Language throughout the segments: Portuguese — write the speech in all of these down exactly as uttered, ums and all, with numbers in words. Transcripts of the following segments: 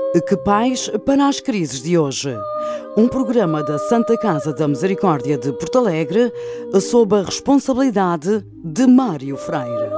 Que Paz para as Crises de Hoje. Um programa da Santa Casa da Misericórdia de Porto Alegre, sob a responsabilidade de Mário Freire.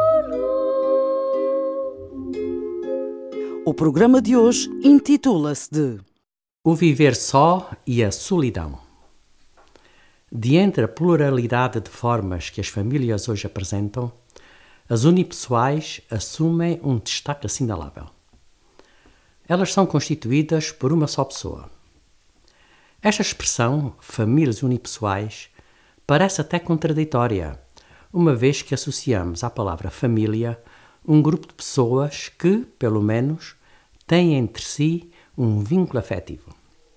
O programa de hoje intitula-se de O viver só e a solidão. Diante a pluralidade de formas que as famílias hoje apresentam, as unipessoais assumem um destaque assinalável. Elas são constituídas por uma só pessoa. Esta expressão, famílias unipessoais, parece até contraditória, uma vez que associamos à palavra família um grupo de pessoas que, pelo menos, têm entre si um vínculo afetivo.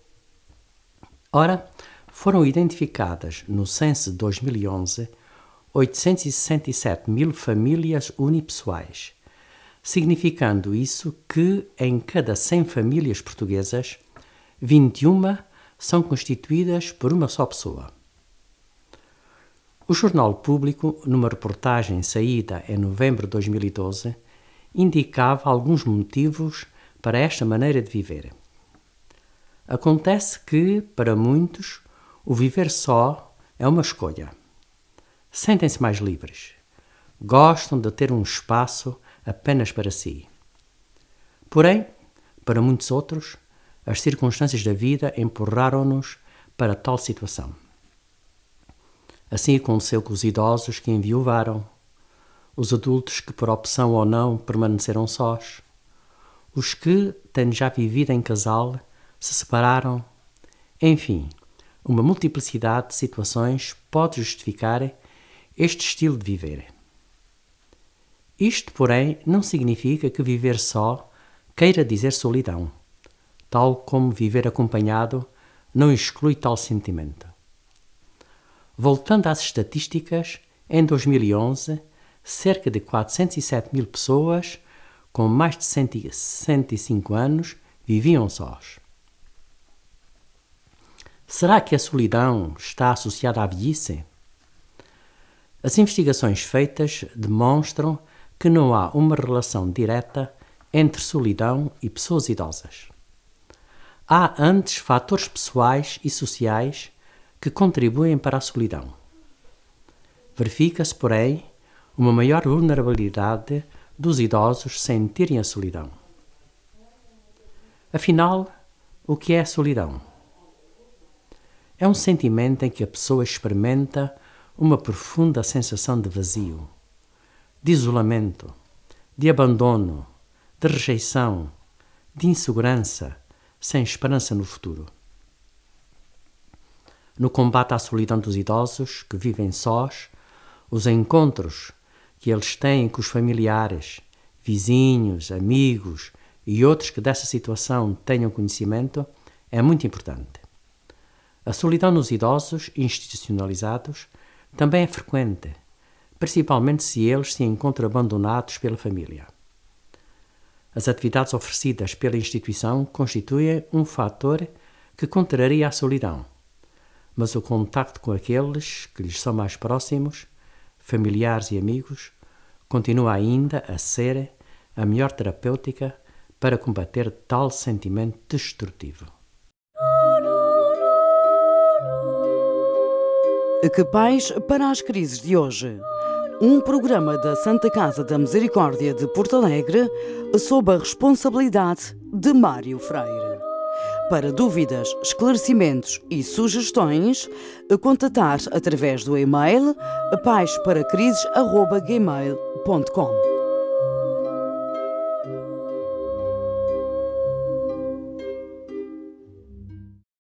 Ora, foram identificadas no censo de dois mil e onze oitocentos e sessenta e sete mil famílias unipessoais, significando isso que, em cada cem famílias portuguesas, vinte e uma são constituídas por uma só pessoa. O Jornal Público, numa reportagem saída em novembro de dois mil e doze, indicava alguns motivos para esta maneira de viver. Acontece que, para muitos, o viver só é uma escolha. Sentem-se mais livres. Gostam de ter um espaço apenas para si. Porém, para muitos outros, as circunstâncias da vida empurraram-nos para tal situação. Assim aconteceu com os idosos que enviuvaram, os adultos que, por opção ou não, permaneceram sós, os que, tendo já vivido em casal, se separaram. Enfim, uma multiplicidade de situações pode justificar este estilo de viver. Isto, porém, não significa que viver só queira dizer solidão, tal como viver acompanhado não exclui tal sentimento. Voltando às estatísticas, em dois mil e onze, cerca de quatrocentos e sete mil pessoas com mais de sessenta e cinco anos viviam sós. Será que a solidão está associada à velhice? As investigações feitas demonstram que não há uma relação direta entre solidão e pessoas idosas. Há antes fatores pessoais e sociais que contribuem para a solidão. Verifica-se, porém, uma maior vulnerabilidade dos idosos sentirem a solidão. Afinal, o que é a solidão? É um sentimento em que a pessoa experimenta uma profunda sensação de vazio, de isolamento, de abandono, de rejeição, de insegurança, sem esperança no futuro. No combate à solidão dos idosos que vivem sós, os encontros que eles têm com os familiares, vizinhos, amigos e outros que dessa situação tenham conhecimento é muito importante. A solidão nos idosos institucionalizados também é frequente, principalmente se eles se encontram abandonados pela família. As atividades oferecidas pela instituição constituem um fator que contraria a solidão, mas o contacto com aqueles que lhes são mais próximos, familiares e amigos, continua ainda a ser a melhor terapêutica para combater tal sentimento destrutivo. Que Paz para as Crises de Hoje. Um programa da Santa Casa da Misericórdia de Porto Alegre, sob a responsabilidade de Mário Freire. Para dúvidas, esclarecimentos e sugestões, contatar através do e-mail paz para crises arroba gmail ponto com.